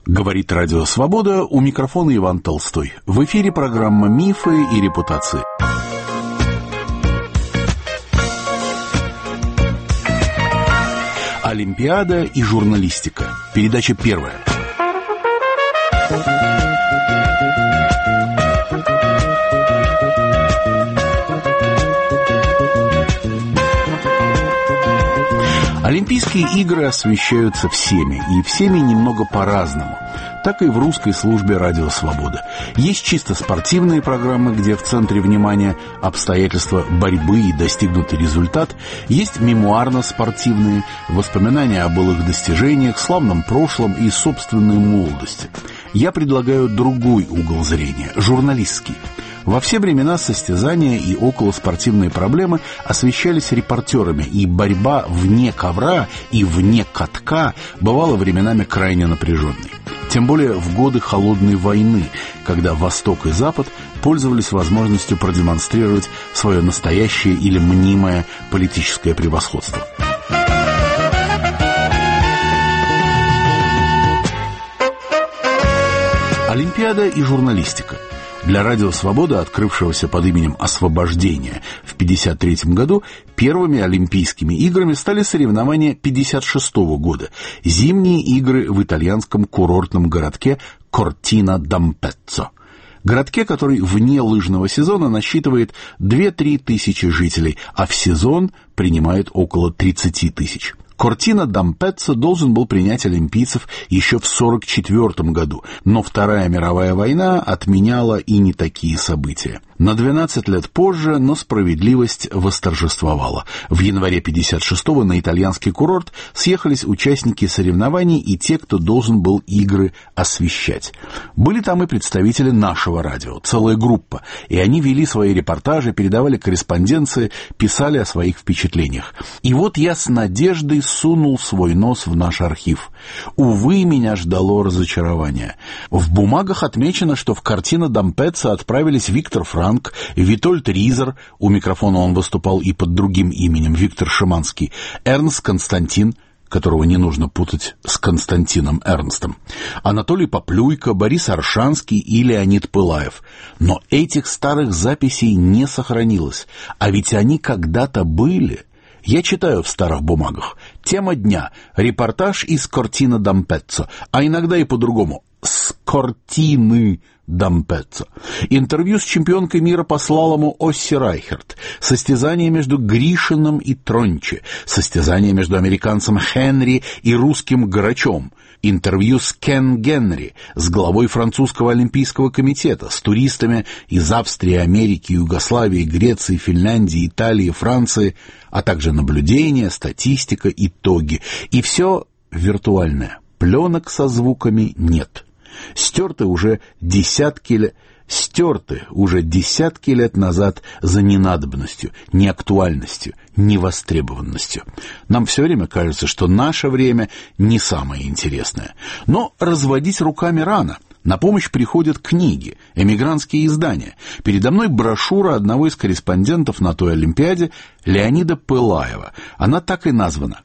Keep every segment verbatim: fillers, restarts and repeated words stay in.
Говорит Радио Свобода, у микрофона Иван Толстой. В эфире программа «Мифы и репутации». Олимпиада и журналистика. Передача первая. Олимпийские игры освещаются всеми, и всеми немного по-разному. Так и в русской службе «Радио Свобода». Есть чисто спортивные программы, где в центре внимания обстоятельства борьбы и достигнутый результат. Есть мемуарно-спортивные, воспоминания о былых достижениях, славном прошлом и собственной молодости. Я предлагаю другой угол зрения – журналистский. Во все времена состязания и околоспортивные проблемы освещались репортерами, и борьба вне ковра и вне катка бывала временами крайне напряженной. Тем более в годы Холодной войны, когда Восток и Запад пользовались возможностью продемонстрировать свое настоящее или мнимое политическое превосходство. Олимпиада и журналистика. Для «Радио Свобода», открывшегося под именем «Освобождение» в пятьдесят третьем году, первыми Олимпийскими играми стали соревнования пятьдесят шестого года – зимние игры в итальянском курортном городке Кортина-д'Ампеццо. Городке, который вне лыжного сезона насчитывает две-три тысячи жителей, а в сезон принимает около тридцать тысяч. Кортина-д'Ампеццо должен был принять олимпийцев еще в сорок четвёртом году, но Вторая мировая война отменяла и не такие события. На двенадцать лет позже, но справедливость восторжествовала. В январе пятьдесят шестого на итальянский курорт съехались участники соревнований и те, кто должен был игры освещать. Были там и представители нашего радио, целая группа, и они вели свои репортажи, передавали корреспонденции, писали о своих впечатлениях. И вот я с надеждой сунул свой нос в наш архив. Увы, меня ждало разочарование. В бумагах отмечено, что в Кортина-д'Ампеццо отправились Виктор Франк, Витольд Ризер, у микрофона он выступал и под другим именем, Виктор Шиманский, Эрнст Константин, которого не нужно путать с Константином Эрнстом, Анатолий Поплюйко, Борис Аршанский и Леонид Пылаев. Но этих старых записей не сохранилось, а ведь они когда-то были. Я читаю в старых бумагах. Тема дня. Репортаж из Кортина-д'Ампеццо, а иногда и по-другому. С Кортины Дампеццо. Интервью с чемпионкой мира по слалому Осси Райхерт. Состязание между Гришиным и Трончи. Состязание между американцем Хенри и русским Грачом. Интервью с Кен Генри, с главой французского олимпийского комитета, с туристами из Австрии, Америки, Югославии, Греции, Финляндии, Италии, Франции, а также наблюдения, статистика, итоги. И все виртуальное. Пленок со звуками нет. Стерты уже десятки лет, стерты уже десятки лет назад за ненадобностью, неактуальностью, невостребованностью. Нам все время кажется, что наше время не самое интересное. Но разводить руками рано. На помощь приходят книги, эмигрантские издания. Передо мной брошюра одного из корреспондентов на той Олимпиаде, Леонида Пылаева. Она так и названа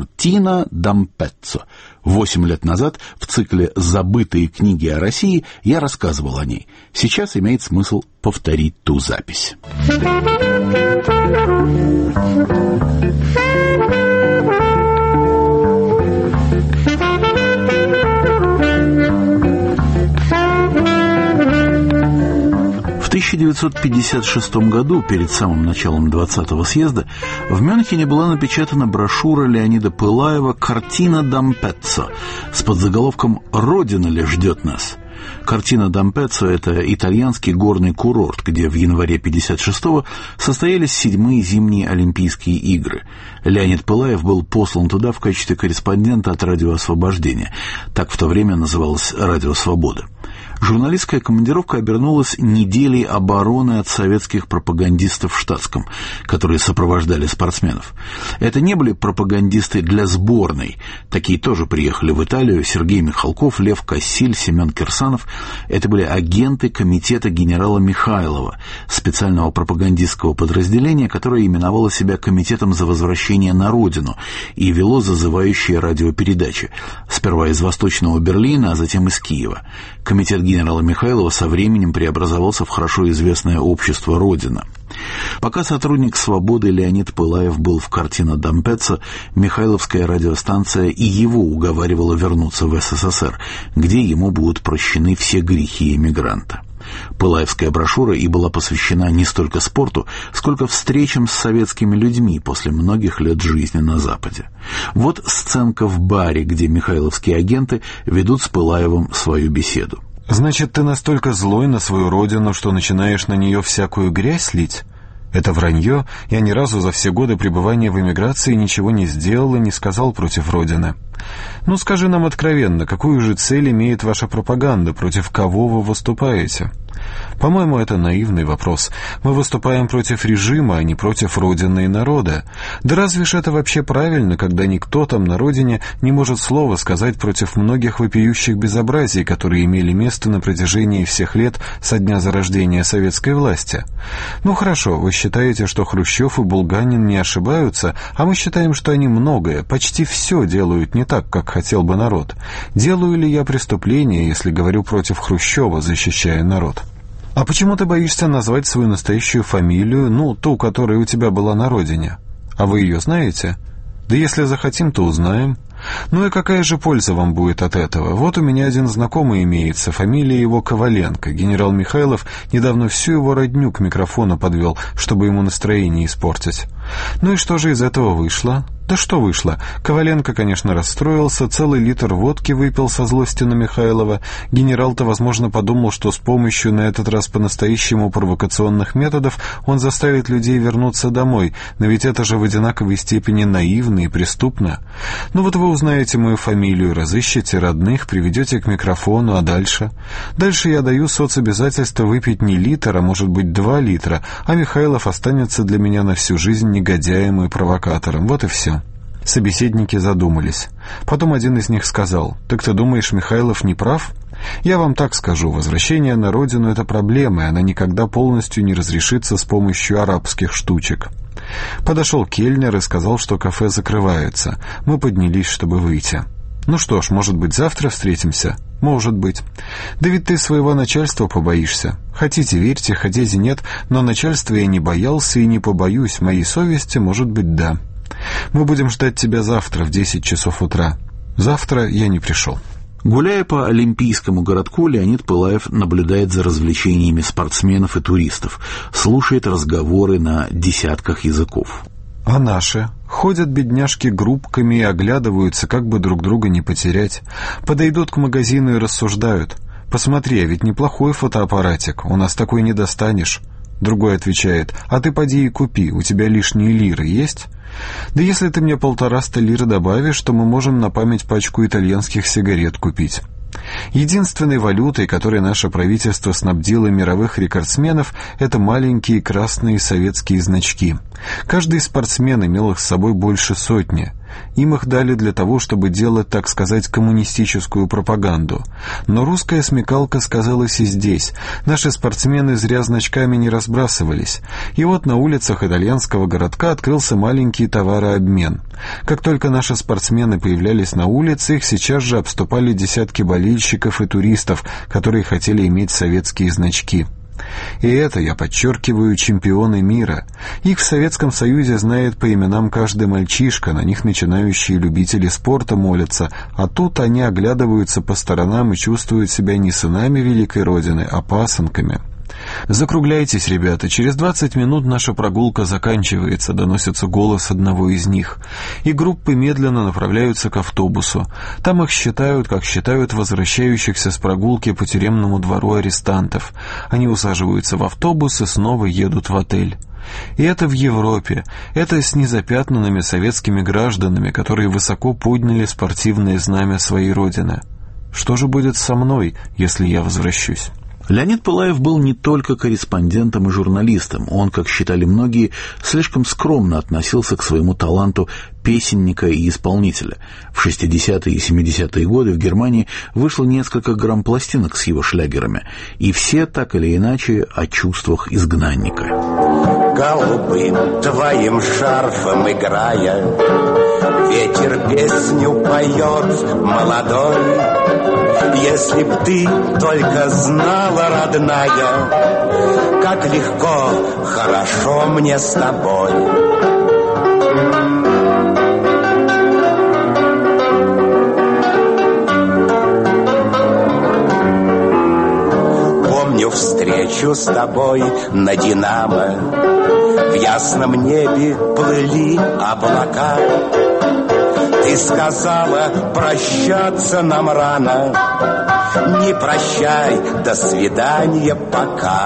«Кортина-д'Ампеццо». Восемь лет назад в цикле «Забытые книги о России» я рассказывал о ней. Сейчас имеет смысл повторить ту запись. В тысяча девятьсот пятьдесят шестом году, перед самым началом двадцатого съезда, в Мюнхене была напечатана брошюра Леонида Пылаева «Кортина-д'Ампеццо» с подзаголовком «Родина ли ждет нас?». Кортина-д'Ампеццо – это итальянский горный курорт, где в январе пятьдесят шестого состоялись седьмые зимние Олимпийские игры. Леонид Пылаев был послан туда в качестве корреспондента от «Радио Освобождение». Так в то время называлось «Радио Свобода». Журналистская командировка обернулась неделей обороны от советских пропагандистов в штатском, которые сопровождали спортсменов. Это не были пропагандисты для сборной. Такие тоже приехали в Италию: Сергей Михалков, Лев Кассиль, Семен Кирсанов. Это были агенты комитета генерала Михайлова, специального пропагандистского подразделения, которое именовало себя Комитетом за возвращение на родину и вело зазывающие радиопередачи. Сперва из Восточного Берлина, а затем из Киева. Комитет генерала Михайлова со временем преобразовался в хорошо известное общество «Родина». Пока сотрудник «Свободы» Леонид Пылаев был в Картино-Дампеццо, Михайловская радиостанция и его уговаривала вернуться в СССР, где ему будут прощены все грехи эмигранта. Пылаевская брошюра и была посвящена не столько спорту, сколько встречам с советскими людьми после многих лет жизни на Западе. Вот сценка в баре, где михайловские агенты ведут с Пылаевым свою беседу. «Значит, ты настолько злой на свою родину, что начинаешь на нее всякую грязь лить? Это вранье. Я ни разу за все годы пребывания в эмиграции ничего не сделал и не сказал против родины. Ну, скажи нам откровенно, какую же цель имеет ваша пропаганда, против кого вы выступаете? По-моему, это наивный вопрос. Мы выступаем против режима, а не против родины и народа. Да разве ж это вообще правильно, когда никто там на родине не может слова сказать против многих вопиющих безобразий, которые имели место на протяжении всех лет со дня зарождения советской власти? Ну хорошо, вы считаете, что Хрущев и Булганин не ошибаются, а мы считаем, что они многое, почти все делают не так, как хотел бы народ. Делаю ли я преступление, если говорю против Хрущева, защищая народ? А почему ты боишься назвать свою настоящую фамилию, ну, ту, которая у тебя была на родине? А вы ее знаете? Да если захотим, то узнаем. Ну и какая же польза вам будет от этого? Вот у меня один знакомый имеется, фамилия его Коваленко. Генерал Михайлов недавно всю его родню к микрофону подвел, чтобы ему настроение испортить. Ну и что же из этого вышло? Да что вышло? Коваленко, конечно, расстроился, целый литр водки выпил со злости на Михайлова. Генерал-то, возможно, подумал, что с помощью, на этот раз по-настоящему провокационных методов, он заставит людей вернуться домой, но ведь это же в одинаковой степени наивно и преступно. Ну вот вы узнаете мою фамилию, разыщете родных, приведете к микрофону, а дальше? Дальше я даю соцобязательство выпить не литр, а может быть два литра, а Михайлов останется для меня на всю жизнь негодяем и провокатором. Вот и все. Собеседники задумались. Потом один из них сказал: «Так ты думаешь, Михайлов не прав? Я вам так скажу, возвращение на родину — это проблема, и она никогда полностью не разрешится с помощью арабских штучек». Подошел кельнер и сказал, что кафе закрывается. Мы поднялись, чтобы выйти. «Ну что ж, может быть, завтра встретимся?» «Может быть». «Да ведь ты своего начальства побоишься. Хотите, верьте, хотите, нет, но начальства я не боялся и не побоюсь. Моей совести, может быть, да. Мы будем ждать тебя завтра в десять часов утра». Завтра я не пришел. Гуляя по Олимпийскому городку, Леонид Пылаев наблюдает за развлечениями спортсменов и туристов, слушает разговоры на десятках языков. А наши? Ходят бедняжки группками и оглядываются, как бы друг друга не потерять. Подойдут к магазину и рассуждают: «Посмотри, а ведь неплохой фотоаппаратик, у нас такой не достанешь». Другой отвечает: «А ты поди и купи, у тебя лишние лиры есть?» «Да если ты мне полтораста лир добавишь, то мы можем на память пачку итальянских сигарет купить». Единственной валютой, которой наше правительство снабдило мировых рекордсменов, это маленькие красные советские значки. Каждый спортсмен имел их с собой больше сотни. Им их дали для того, чтобы делать, так сказать, коммунистическую пропаганду. Но русская смекалка сказалась и здесь. Наши спортсмены зря значками не разбрасывались. И вот на улицах итальянского городка открылся маленький товарообмен. Как только наши спортсмены появлялись на улице, их сейчас же обступали десятки болельщиков и туристов, которые хотели иметь советские значки. И это, я подчеркиваю, чемпионы мира. Их в Советском Союзе знает по именам каждый мальчишка, на них начинающие любители спорта молятся, а тут они оглядываются по сторонам и чувствуют себя не сынами великой Родины, а пасынками. «Закругляйтесь, ребята, через двадцать минут наша прогулка заканчивается», — доносится голос одного из них. И группы медленно направляются к автобусу. Там их считают, как считают возвращающихся с прогулки по тюремному двору арестантов. Они усаживаются в автобус и снова едут в отель. И это в Европе, это с незапятнанными советскими гражданами, которые высоко подняли спортивное знамя своей родины. Что же будет со мной, если я возвращусь? Леонид Пылаев был не только корреспондентом и журналистом. Он, как считали многие, слишком скромно относился к своему таланту песенника и исполнителя. В шестидесятые и семидесятые годы в Германии вышло несколько грампластинок с его шлягерами, и все так или иначе о чувствах изгнанника. Голубым твоим шарфом играя, ветер песню поет молодой. Если б ты только знала, родная, как легко, хорошо мне с тобой. Помню встречу с тобой на Динамо. В ясном небе плыли облака. Ты сказала, прощаться нам рано. Не прощай, до свидания, пока.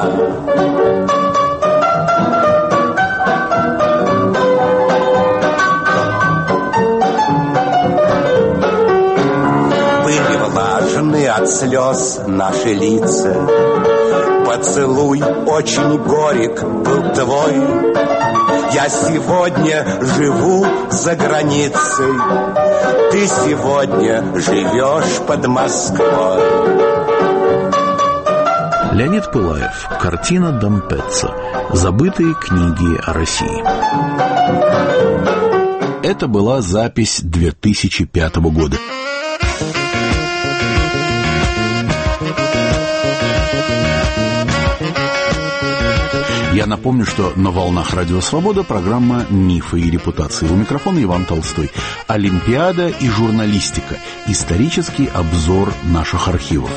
Были влажны от слез наши лица. Поцелуй очень горек был твой. Я сегодня живу за границей. Ты сегодня живешь под Москвой. Леонид Пылаев. Картина Дампеццо. Забытые книги о России. Это была запись две тысячи пятого года. Я напомню, что на волнах Радио Свобода программа «Мифы и репутации». У микрофона Иван Толстой. Олимпиада и журналистика. Исторический обзор наших архивов.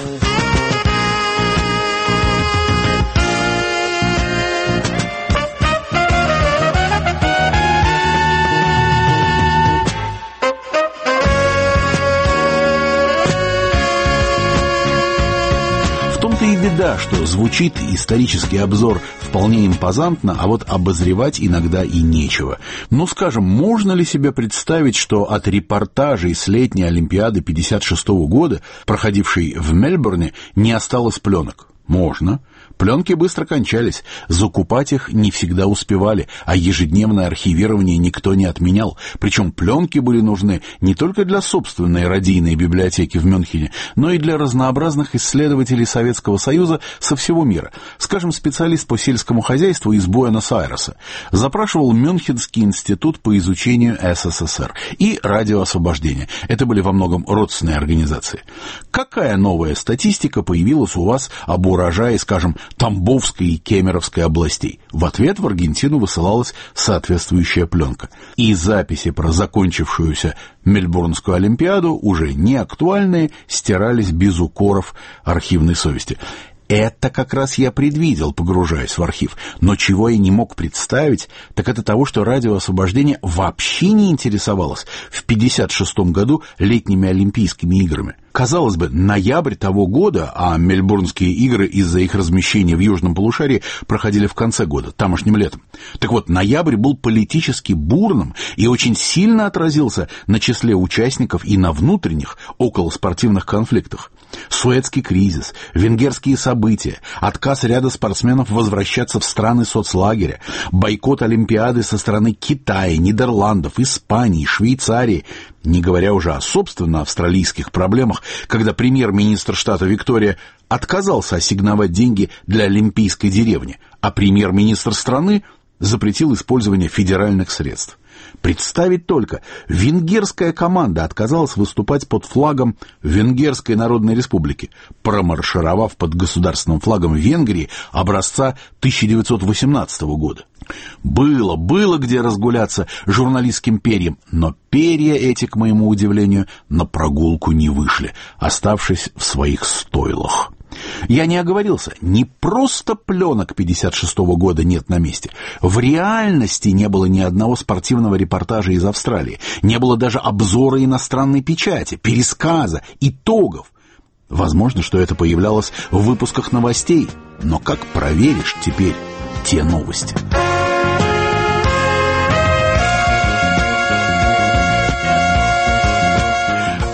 И беда, что звучит исторический обзор вполне импозантно, а вот обозревать иногда и нечего. Ну, скажем, можно ли себе представить, что от репортажей с летней Олимпиады пятьдесят шестого года, проходившей в Мельбурне, не осталось пленок? Можно. Пленки быстро кончались, закупать их не всегда успевали, а ежедневное архивирование никто не отменял. Причем пленки были нужны не только для собственной радийной библиотеки в Мюнхене, но и для разнообразных исследователей Советского Союза со всего мира. Скажем, специалист по сельскому хозяйству из Буэнос-Айреса запрашивал Мюнхенский институт по изучению СССР и Радио Освобождения. Это были во многом родственные организации. Какая новая статистика появилась у вас об урожае, скажем, Тамбовской и Кемеровской областей? В ответ в Аргентину высылалась соответствующая пленка. И записи про закончившуюся Мельбурнскую Олимпиаду, уже не актуальные, стирались без укоров архивной совести. Это как раз я предвидел, погружаясь в архив. Но чего я не мог представить, так это того, что Радио Освобождения вообще не интересовалось в пятьдесят шестом году летними Олимпийскими играми. Казалось бы, ноябрь того года, а Мельбурнские игры из-за их размещения в южном полушарии проходили в конце года, тамошним летом. Так вот, ноябрь был политически бурным и очень сильно отразился на числе участников и на внутренних околоспортивных конфликтах. Суэцкий кризис, венгерские события, отказ ряда спортсменов возвращаться в страны соцлагеря, бойкот Олимпиады со стороны Китая, Нидерландов, Испании, Швейцарии, не говоря уже о собственно австралийских проблемах, когда премьер-министр штата Виктория отказался ассигновать деньги для олимпийской деревни, а премьер-министр страны запретил использование федеральных средств. Представить только, венгерская команда отказалась выступать под флагом Венгерской Народной Республики, промаршировав под государственным флагом Венгрии образца тысяча девятьсот восемнадцатого года. Было, было где разгуляться журналистским перьям, но перья эти, к моему удивлению, на прогулку не вышли, оставшись в своих стойлах. Я не оговорился, не просто пленок пятьдесят шестого года нет на месте. В реальности не было ни одного спортивного репортажа из Австралии, не было даже обзора иностранной печати, пересказа, итогов. Возможно, что это появлялось в выпусках новостей, но как проверишь теперь те новости?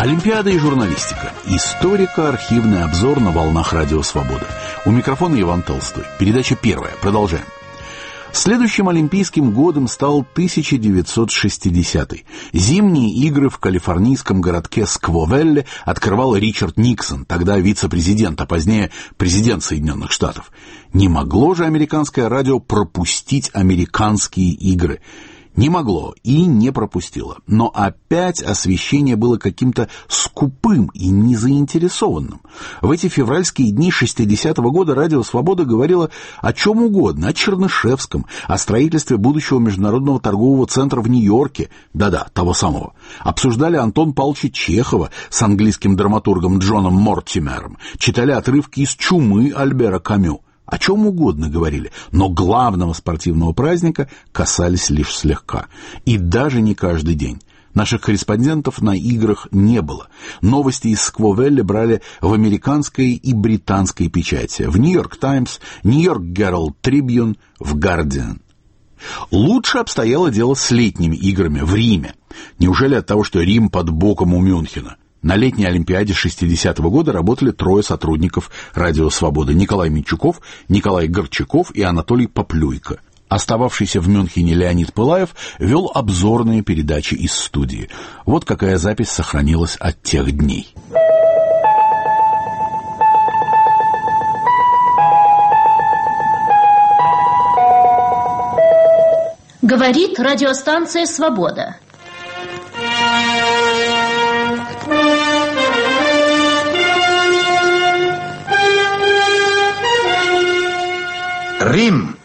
Олимпиада и журналистика. Историко-архивный обзор на волнах Радио Свобода. У микрофона Иван Толстой. Передача первая. Продолжаем. Следующим олимпийским годом стал тысяча девятьсот шестидесятый. Зимние игры в калифорнийском городке Сквовелле открывал Ричард Никсон, тогда вице-президент, а позднее президент Соединенных Штатов. Не могло же американское радио пропустить американские игры. Не могло и не пропустило. Но опять освещение было каким-то скупым и незаинтересованным. В эти февральские дни шестидесятого года Радио Свобода говорило о чем угодно, о Чернышевском, о строительстве будущего международного торгового центра в Нью-Йорке, да-да, того самого. Обсуждали Антона Павловича Чехова с английским драматургом Джоном Мортимером, читали отрывки из «Чумы» Альбера Камю. О чем угодно говорили, но главного спортивного праздника касались лишь слегка. И даже не каждый день. Наших корреспондентов на играх не было. Новости из Сквовелле брали в американской и британской печати. В «Нью-Йорк Таймс», «Нью-Йорк Геральд Трибьюн», в «Гардиан». Лучше обстояло дело с летними играми в Риме. Неужели от того, что Рим под боком у Мюнхена? На летней Олимпиаде шестидесятого года работали трое сотрудников Радио Свободы: Николай Митчуков, Николай Горчаков и Анатолий Поплюйко. Остававшийся в Мюнхене Леонид Пылаев вел обзорные передачи из студии. Вот какая запись сохранилась от тех дней. Говорит радиостанция «Свобода». Рим.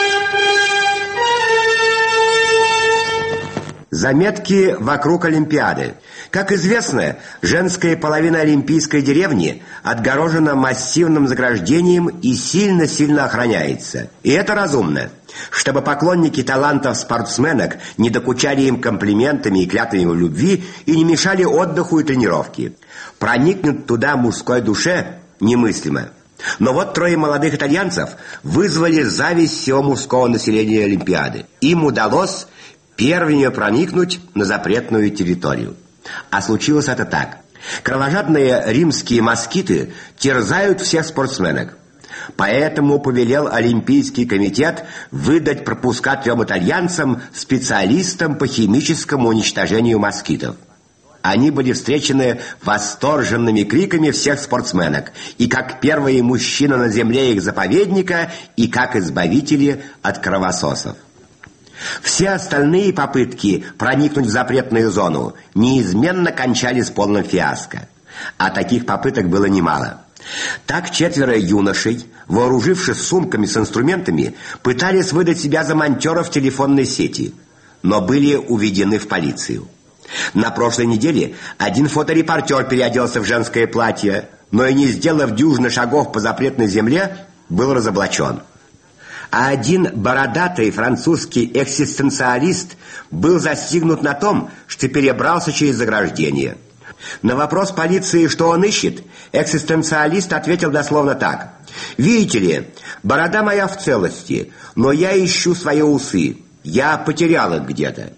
Заметки вокруг Олимпиады. Как известно, женская половина олимпийской деревни отгорожена массивным заграждением и сильно-сильно охраняется. И это разумно, чтобы поклонники талантов спортсменок не докучали им комплиментами и клятвами в любви и не мешали отдыху и тренировке. Проникнуть туда мужской душе немыслимо. Но вот трое молодых итальянцев вызвали зависть всего мужского населения Олимпиады. Им удалось первыми проникнуть на запретную территорию. А случилось это так. Кровожадные римские москиты терзают всех спортсменок. Поэтому повелел Олимпийский комитет выдать пропуска трем итальянцам, специалистам по химическому уничтожению москитов. Они были встречены восторженными криками всех спортсменок, и как первые мужчины на земле их заповедника, и как избавители от кровососов. Все остальные попытки проникнуть в запретную зону неизменно кончались полным фиаско. А таких попыток было немало. Так четверо юношей, вооружившись сумками с инструментами, пытались выдать себя за монтёров телефонной сети, но были уведены в полицию. На прошлой неделе один фоторепортер переоделся в женское платье, но и не сделав дюжины шагов по запретной земле, был разоблачен. А один бородатый французский экзистенциалист был застигнут на том, что перебрался через заграждение. На вопрос полиции, что он ищет, экзистенциалист ответил дословно так: «Видите ли, борода моя в целости, но я ищу свои усы, я потерял их где-то».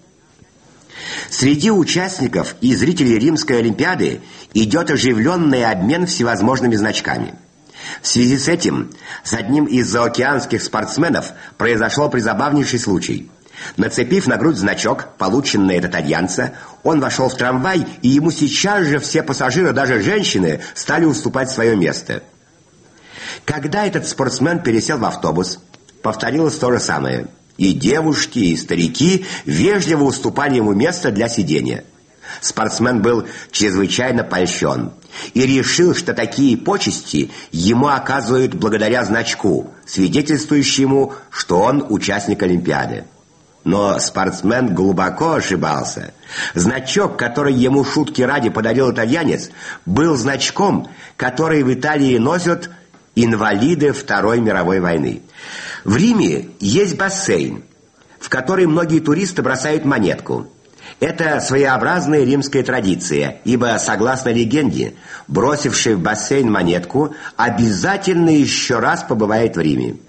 Среди участников и зрителей Римской Олимпиады идет оживленный обмен всевозможными значками. В связи с этим с одним из заокеанских спортсменов произошел призабавнейший случай. Нацепив на грудь значок, полученный от итальянца, он вошел в трамвай, и ему сейчас же все пассажиры, даже женщины, стали уступать свое место. Когда этот спортсмен пересел в автобус, повторилось то же самое. И девушки, и старики вежливо уступали ему место для сидения. Спортсмен был чрезвычайно польщен и решил, что такие почести ему оказывают благодаря значку, свидетельствующему, что он участник Олимпиады. Но спортсмен глубоко ошибался. Значок, который ему шутки ради подарил итальянец, был значком, который в Италии носят инвалиды Второй мировой войны. В Риме есть бассейн, в который многие туристы бросают монетку. Это своеобразная римская традиция, ибо, согласно легенде, бросивший в бассейн монетку обязательно еще раз побывает в Риме.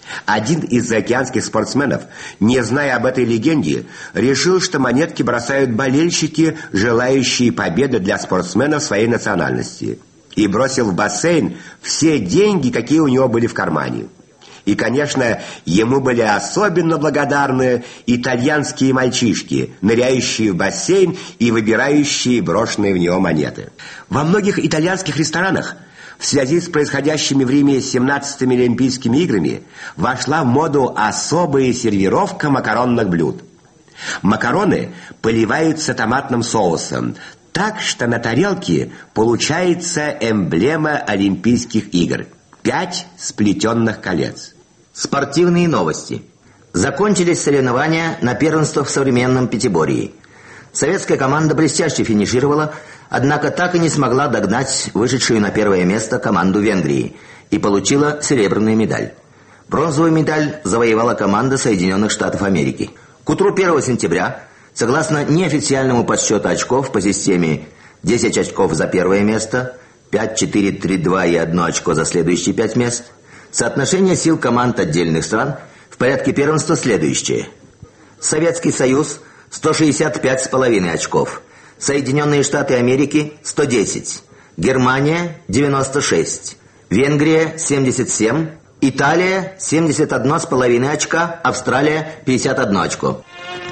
Один из заокеанских спортсменов, не зная об этой легенде, решил, что монетки бросают болельщики, желающие победы для спортсменов своей национальности, и бросил в бассейн все деньги, какие у него были в кармане. И, конечно, ему были особенно благодарны итальянские мальчишки, ныряющие в бассейн и выбирающие брошенные в него монеты. Во многих итальянских ресторанах в связи с происходящими в Риме семнадцатыми Олимпийскими играми вошла в моду особая сервировка макаронных блюд. Макароны поливаются томатным соусом, так что на тарелке получается эмблема Олимпийских игр – пять сплетенных колец. Спортивные новости. Закончились соревнования на первенство в современном пятиборье. Советская команда блестяще финишировала, однако так и не смогла догнать вышедшую на первое место команду Венгрии и получила серебряную медаль. Бронзовую медаль завоевала команда Соединенных Штатов Америки. К утру первого сентября, согласно неофициальному подсчету очков по системе десять очков за первое место, пять, четыре, три, два и одно очко за следующие пять мест, соотношение сил команд отдельных стран в порядке первенства следующее. Советский Союз – сто шестьдесят пять с половиной очков, Соединенные Штаты Америки – сто десять, Германия – девяносто шесть, Венгрия – семьдесят семь, Италия – семьдесят один с половиной очка, Австралия – пятьдесят одно очко.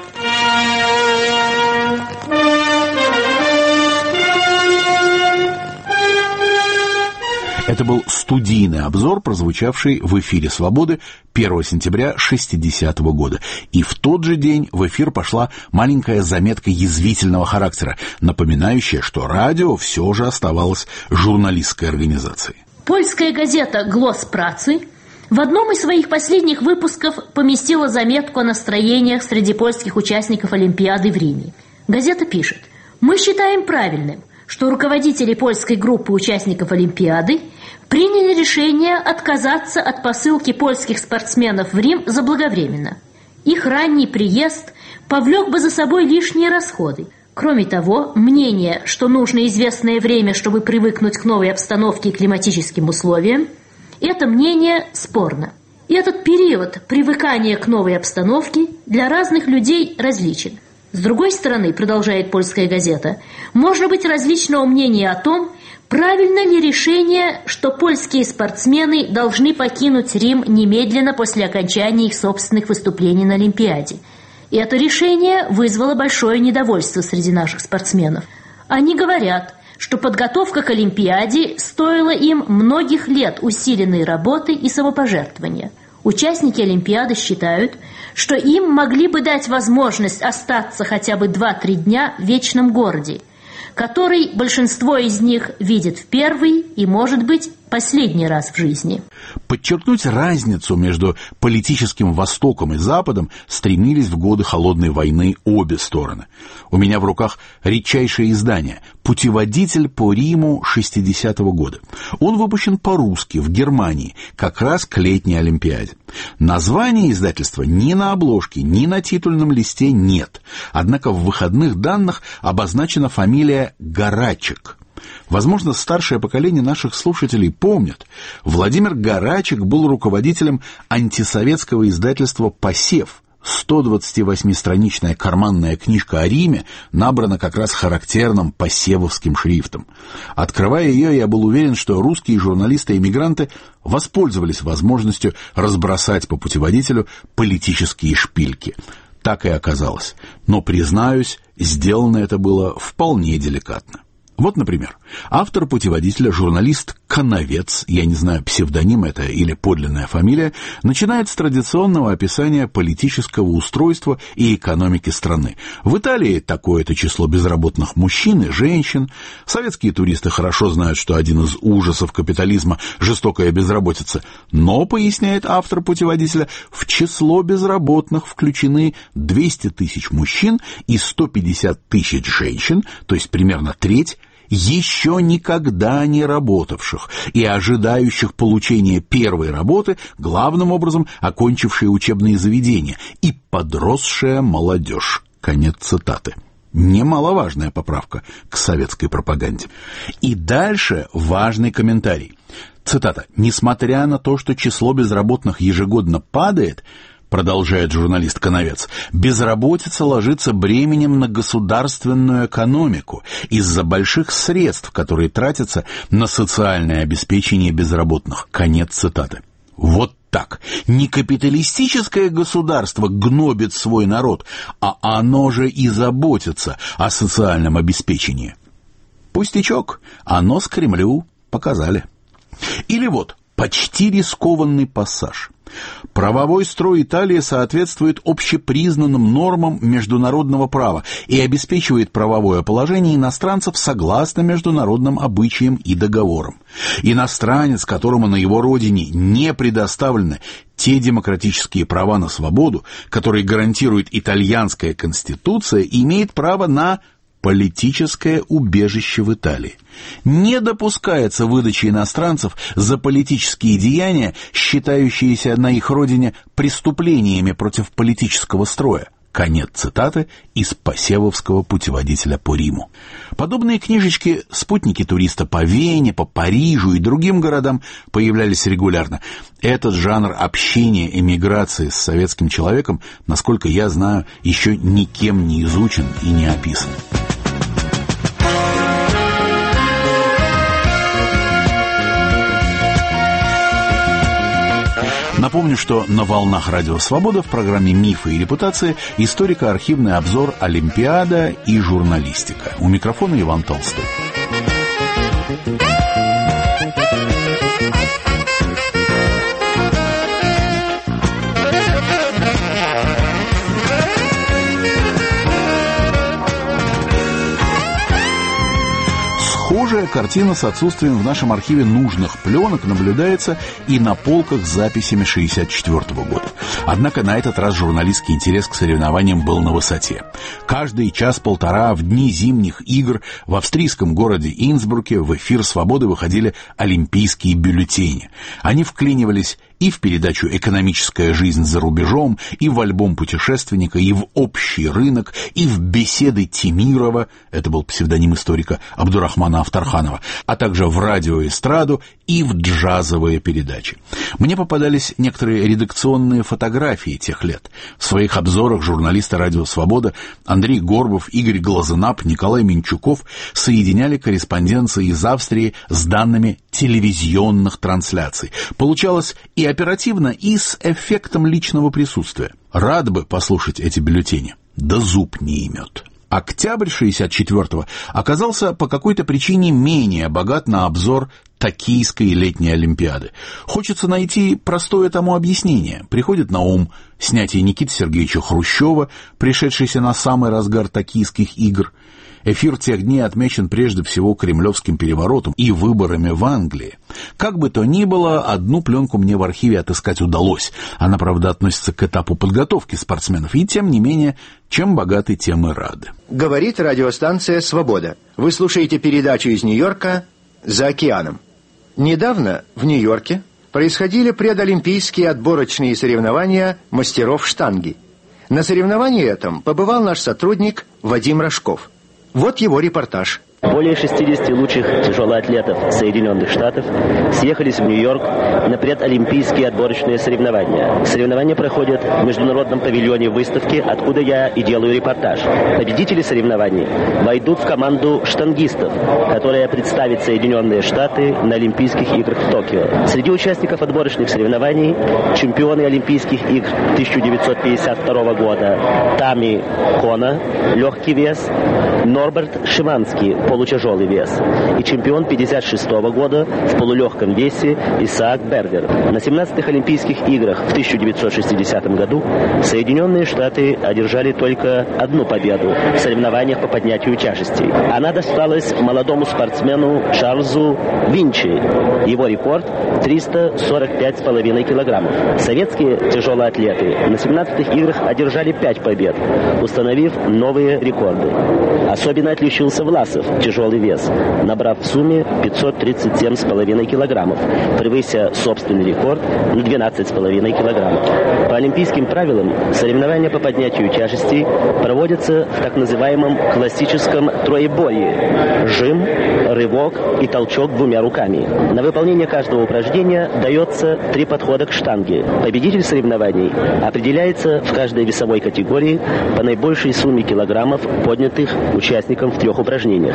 Это был студийный обзор, прозвучавший в эфире «Свободы» первого сентября шестидесятого года. И в тот же день в эфир пошла маленькая заметка язвительного характера, напоминающая, что радио все же оставалось журналистской организацией. Польская газета «Глос працы» в одном из своих последних выпусков поместила заметку о настроениях среди польских участников Олимпиады в Риме. Газета пишет: «Мы считаем правильным, что руководители польской группы участников Олимпиады приняли решение отказаться от посылки польских спортсменов в Рим заблаговременно. Их ранний приезд повлек бы за собой лишние расходы. Кроме того, мнение, что нужно известное время, чтобы привыкнуть к новой обстановке и климатическим условиям, это мнение спорно. И этот период привыкания к новой обстановке для разных людей различен. С другой стороны, продолжает польская газета, можно быть различного мнения о том, правильно ли решение, что польские спортсмены должны покинуть Рим немедленно после окончания их собственных выступлений на Олимпиаде. И это решение вызвало большое недовольство среди наших спортсменов. Они говорят, что подготовка к Олимпиаде стоила им многих лет усиленной работы и самопожертвования. Участники Олимпиады считают, что им могли бы дать возможность остаться хотя бы два-три дня в вечном городе, который большинство из них видит в первый и, может быть, последний раз в жизни. Подчеркнуть разницу между политическим Востоком и Западом стремились в годы Холодной войны обе стороны. У меня в руках редчайшее издание «Путеводитель по Риму шестидесятого года». Он выпущен по-русски в Германии, как раз к летней Олимпиаде. Названия издательства ни на обложке, ни на титульном листе нет. Однако в выходных данных обозначена фамилия Гарачек. Возможно, старшее поколение наших слушателей помнят. Владимир Гарачек был руководителем антисоветского издательства «Посев». сто двадцативосьмистраничная карманная книжка о Риме набрана как раз характерным посевовским шрифтом. Открывая ее, я был уверен, что русские журналисты-эмигранты воспользовались возможностью разбросать по путеводителю политические шпильки. Так и оказалось. Но, признаюсь, сделано это было вполне деликатно. Вот, например, автор путеводителя, журналист Коновец, я не знаю, псевдоним это или подлинная фамилия, начинает с традиционного описания политического устройства и экономики страны. В Италии такое-то число безработных мужчин и женщин. Советские туристы хорошо знают, что один из ужасов капитализма – жестокая безработица. Но, поясняет автор путеводителя, в число безработных включены двести тысяч мужчин и сто пятьдесят тысяч женщин, то есть примерно треть, еще никогда не работавших и ожидающих получения первой работы, главным образом окончившие учебные заведения, и подросшая молодежь. Конец цитаты. Немаловажная поправка к советской пропаганде. И дальше важный комментарий. Цитата. «Несмотря на то, что число безработных ежегодно падает, продолжает журналист Коновец, безработица ложится бременем на государственную экономику из-за больших средств, которые тратятся на социальное обеспечение безработных». Конец цитаты. Вот так. Не капиталистическое государство гнобит свой народ, а оно же и заботится о социальном обеспечении. Пустячок, а нос Кремлю показали. Или вот почти рискованный пассаж. Правовой строй Италии соответствует общепризнанным нормам международного права и обеспечивает правовое положение иностранцев согласно международным обычаям и договорам. Иностранец, которому на его родине не предоставлены те демократические права на свободу, которые гарантирует итальянская конституция, имеет право на политическое убежище в Италии. Не допускается выдачи иностранцев за политические деяния, считающиеся на их родине преступлениями против политического строя. Конец цитаты из Посевовского путеводителя по Риму. Подобные книжечки «Спутники туриста» по Вене, по Парижу и другим городам появлялись регулярно. Этот жанр общения, эмиграции с советским человеком, насколько я знаю, еще никем не изучен и не описан. Напомню, что на «Волнах Радио Свобода» в программе «Мифы и репутации» историко-архивный обзор «Олимпиада» и журналистика. У микрофона Иван Толстой. Схожая картина с отсутствием в нашем архиве нужных пленок наблюдается и на полках с записями шестьдесят четвёртого года. Однако на этот раз журналистский интерес к соревнованиям был на высоте. Каждый час-полтора в дни зимних игр в австрийском городе Инсбруке в эфир «Свободы» выходили олимпийские бюллетени. Они вклинивались и в передачу «Экономическая жизнь за рубежом», и в альбом путешественника, и в «Общий рынок», и в беседы Тимирова, это был псевдоним историка Абдурахмана Авторханова, а также в радиоэстраду и в джазовые передачи. Мне попадались некоторые редакционные фотографии тех лет. В своих обзорах журналисты «Радио Свобода» Андрей Горбов, Игорь Глазенап, Николай Менчуков соединяли корреспонденции из Австрии с данными телевизионных трансляций. Получалось и оперативно, и с эффектом личного присутствия. Рад бы послушать эти бюллетени, да зуб не имет. Октябрь шестьдесят четвёртого оказался по какой-то причине менее богат на обзор Токийской летней Олимпиады. Хочется найти простое тому объяснение. Приходит на ум снятие Никиты Сергеевича Хрущева, пришедшийся на самый разгар Токийских игр. Эфир тех дней отмечен прежде всего Кремлевским переворотом и выборами в Англии. Как бы то ни было, одну пленку мне в архиве отыскать удалось. Она, правда, относится к этапу подготовки спортсменов. И, тем не менее, чем богаты, тем и рады. Говорит радиостанция «Свобода». Вы слушаете передачу из Нью-Йорка «За океаном». Недавно в Нью-Йорке происходили предолимпийские отборочные соревнования мастеров штанги. На соревновании этом побывал наш сотрудник Вадим Рожков. Вот его репортаж. Более шестидесяти лучших тяжелоатлетов Соединенных Штатов съехались в Нью-Йорк на предолимпийские отборочные соревнования. Соревнования проходят в международном павильоне выставки, откуда я и делаю репортаж. Победители соревнований войдут в команду штангистов, которая представит Соединенные Штаты на Олимпийских играх в Токио. Среди участников отборочных соревнований чемпионы Олимпийских игр тысяча девятьсот пятьдесят второго года Тами Кона, легкий вес, Норберт Шиманский, полутяжелый вес, и чемпион пятьдесят шестого года в полулегком весе Исаак Бергер. На семнадцатых Олимпийских играх в тысяча девятьсот шестидесятом году Соединенные Штаты одержали только одну победу в соревнованиях по поднятию тяжестей. Она досталась молодому спортсмену Чарльзу Винчи. Его рекорд триста сорок пять с половиной килограммов. Советские тяжелоатлеты на семнадцатых играх одержали пять побед, установив новые рекорды. Особенно отличился Власов, тяжелый вес, набрав в сумме пятьсот тридцать семь с половиной килограммов, превысив собственный рекорд на двенадцать с половиной килограммов. По олимпийским правилам соревнования по поднятию тяжестей проводятся в так называемом классическом троеборье – жим, рывок и толчок двумя руками. На выполнение каждого упражнения дается три подхода к штанге. Победитель соревнований определяется в каждой весовой категории по наибольшей сумме килограммов, поднятых участникам в трех упражнениях.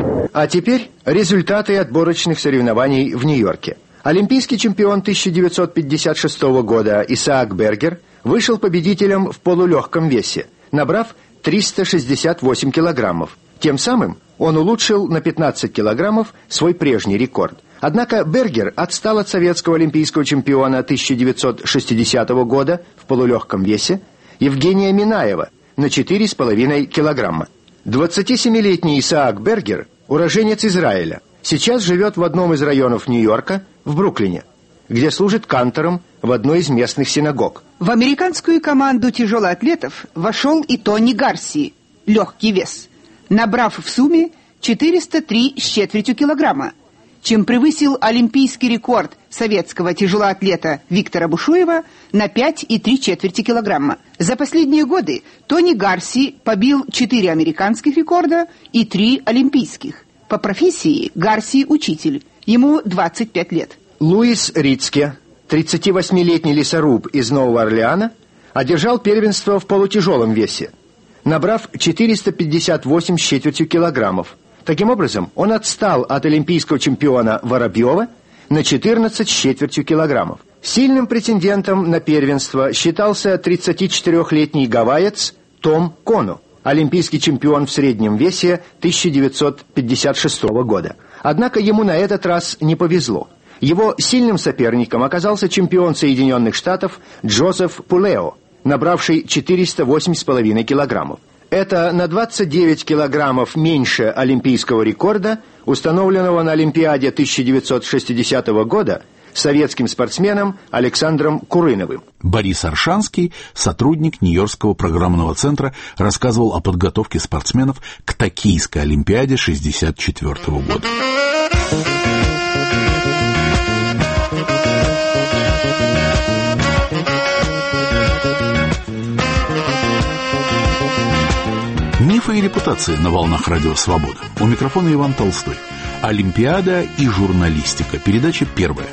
А теперь результаты отборочных соревнований в Нью-Йорке. Олимпийский чемпион тысяча девятьсот пятьдесят шестого года Исаак Бергер вышел победителем в полулегком весе, набрав триста шестьдесят восемь килограммов. Тем самым он улучшил на пятнадцать килограммов свой прежний рекорд. Однако Бергер отстал от советского олимпийского чемпиона тысяча девятьсот шестидесятого года в полулегком весе Евгения Минаева на четыре с половиной килограмма. двадцатисемилетний Исаак Бергер – уроженец Израиля. Сейчас живет в одном из районов Нью-Йорка, в Бруклине, где служит кантором в одной из местных синагог. В американскую команду тяжелоатлетов вошел и Тони Гарси, легкий вес, набрав в сумме четыреста три с четвертью килограмма, чем превысил олимпийский рекорд советского тяжелоатлета Виктора Бушуева на пять и три четверти килограмма. За последние годы Тони Гарси побил четыре американских рекорда и три олимпийских. По профессии Гарси учитель, ему двадцать пять лет. Луис Рицке, тридцативосьмилетний лесоруб из Нового Орлеана, одержал первенство в полутяжелом весе, набрав четыреста пятьдесят восемь с четвертью килограммов. Таким образом, он отстал от олимпийского чемпиона Воробьева на четырнадцать с четвертью килограммов. Сильным претендентом на первенство считался тридцатичетырехлетний гавайец Том Кону, олимпийский чемпион в среднем весе тысяча девятьсот пятьдесят шестого года. Однако ему на этот раз не повезло. Его сильным соперником оказался чемпион Соединенных Штатов Джозеф Пулео, набравший четыреста восемь с половиной килограммов. Это на двадцать девять килограммов меньше олимпийского рекорда, установленного на Олимпиаде тысяча девятьсот шестидесятого года советским спортсменом Александром Курыновым. Борис Аршанский, сотрудник Нью-Йоркского программного центра, рассказывал о подготовке спортсменов к Токийской Олимпиаде шестьдесят четвёртого года. Мифы и репутации на волнах Радио Свобода. У микрофона Иван Толстой. Олимпиада и журналистика. Передача первая.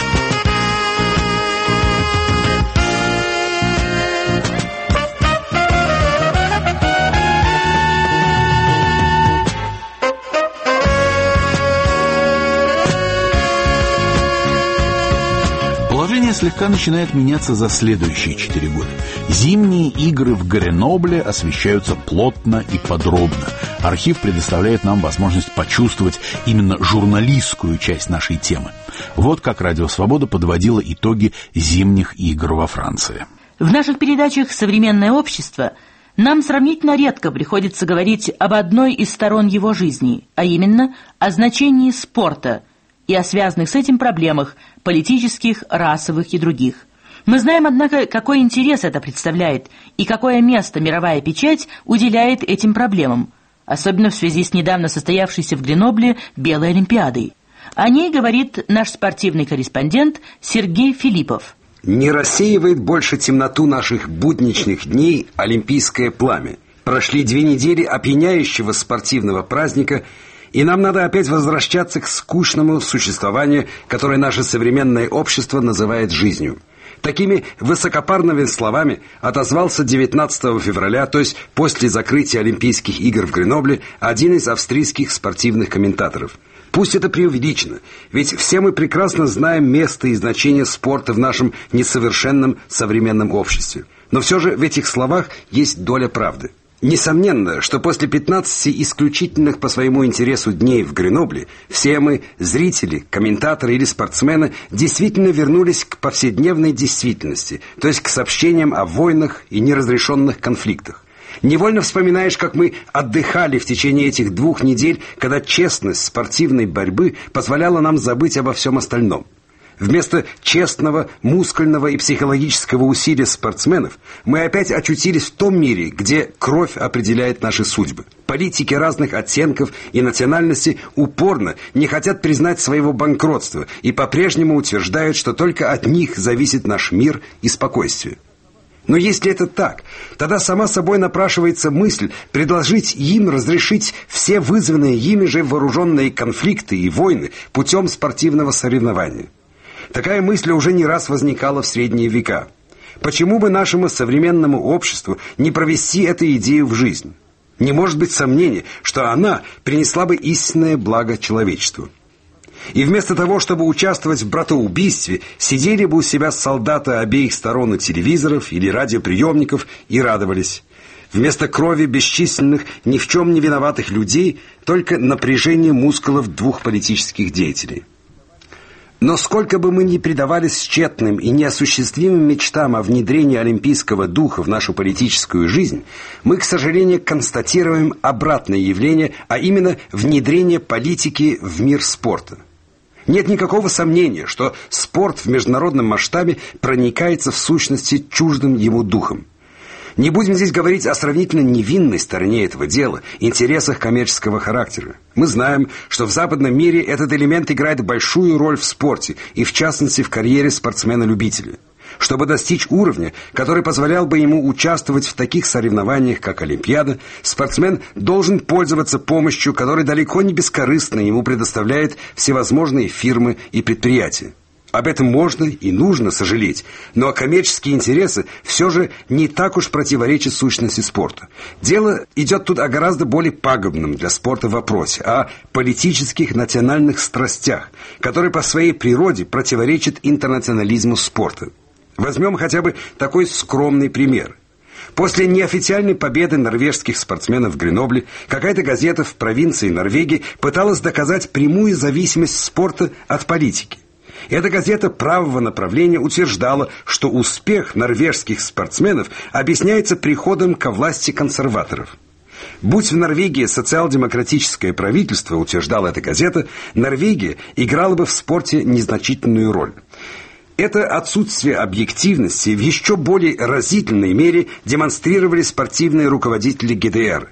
Положение слегка начинает меняться за следующие четыре года. Зимние игры в Гренобле освещаются плотно и подробно. Архив предоставляет нам возможность почувствовать именно журналистскую часть нашей темы. Вот как Радио Свобода подводило итоги зимних игр во Франции. В наших передачах «Современное общество» нам сравнительно редко приходится говорить об одной из сторон его жизни, а именно о значении спорта и о связанных с этим проблемах политических, расовых и других. Мы знаем, однако, какой интерес это представляет и какое место мировая печать уделяет этим проблемам, особенно в связи с недавно состоявшейся в Гренобле Белой Олимпиадой. О ней говорит наш спортивный корреспондент Сергей Филиппов. Не рассеивает больше темноту наших будничных дней олимпийское пламя. Прошли две недели опьяняющего спортивного праздника, и нам надо опять возвращаться к скучному существованию, которое наше современное общество называет жизнью. Такими высокопарными словами отозвался девятнадцатого февраля, то есть после закрытия Олимпийских игр в Гренобле, один из австрийских спортивных комментаторов. Пусть это преувеличено, ведь все мы прекрасно знаем место и значение спорта в нашем несовершенном современном обществе. Но все же в этих словах есть доля правды. Несомненно, что после пятнадцати исключительных по своему интересу дней в Гренобле все мы, зрители, комментаторы или спортсмены, действительно вернулись к повседневной действительности, то есть к сообщениям о войнах и неразрешенных конфликтах. Невольно вспоминаешь, как мы отдыхали в течение этих двух недель, когда честность спортивной борьбы позволяла нам забыть обо всем остальном. Вместо честного, мускульного и психологического усилия спортсменов мы опять очутились в том мире, где кровь определяет наши судьбы. Политики разных оттенков и национальностей упорно не хотят признать своего банкротства и по-прежнему утверждают, что только от них зависит наш мир и спокойствие. Но если это так, тогда сама собой напрашивается мысль предложить им разрешить все вызванные ими же вооруженные конфликты и войны путем спортивного соревнования. Такая мысль уже не раз возникала в средние века. Почему бы нашему современному обществу не провести эту идею в жизнь? Не может быть сомнений, что она принесла бы истинное благо человечеству. И вместо того, чтобы участвовать в братоубийстве, сидели бы у себя солдаты обеих сторон у телевизоров или радиоприемников и радовались. Вместо крови бесчисленных, ни в чем не виноватых людей, только напряжение мускулов двух политических деятелей. Но сколько бы мы ни предавались тщетным и неосуществимым мечтам о внедрении олимпийского духа в нашу политическую жизнь, мы, к сожалению, констатируем обратное явление, а именно внедрение политики в мир спорта. Нет никакого сомнения, что спорт в международном масштабе проникается в сущности чуждым ему духом. Не будем здесь говорить о сравнительно невинной стороне этого дела, интересах коммерческого характера. Мы знаем, что в западном мире этот элемент играет большую роль в спорте и, в частности, в карьере спортсмена-любителя. Чтобы достичь уровня, который позволял бы ему участвовать в таких соревнованиях, как Олимпиада, спортсмен должен пользоваться помощью, которая далеко не бескорыстно ему предоставляет всевозможные фирмы и предприятия. Об этом можно и нужно сожалеть, но коммерческие интересы все же не так уж противоречат сущности спорта. Дело идет тут о гораздо более пагубном для спорта вопросе, о политических национальных страстях, которые по своей природе противоречат интернационализму спорта. Возьмем хотя бы такой скромный пример. После неофициальной победы норвежских спортсменов в Гренобле какая-то газета в провинции Норвегии пыталась доказать прямую зависимость спорта от политики. Эта газета правого направления утверждала, что успех норвежских спортсменов объясняется приходом ко власти консерваторов. Будь в Норвегии социал-демократическое правительство, утверждала эта газета, Норвегия играла бы в спорте незначительную роль. Это отсутствие объективности в еще более разительной мере демонстрировали спортивные руководители ГДР.